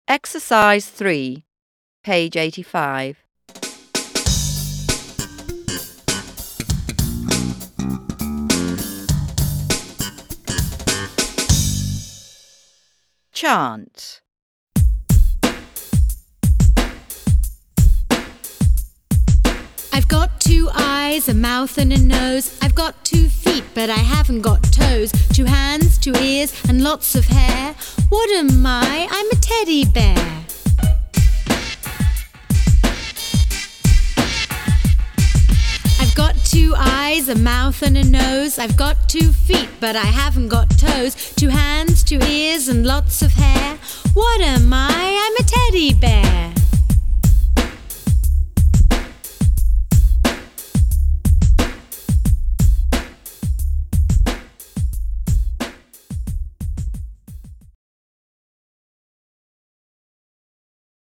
Exercise 3, page 85. Chant. I've got 2 eyes, a mouth and a nose. I've got 2 feet, but I haven't got toes. 2 hands, 2 ears, and lots of hair. What am I? I'm a teddy bear. I've got 2 eyes, a mouth and a nose. I've got 2 feet, but I haven't got toes. 2 hands, 2 ears, and lots of hair. What am I? I'm a teddy bear.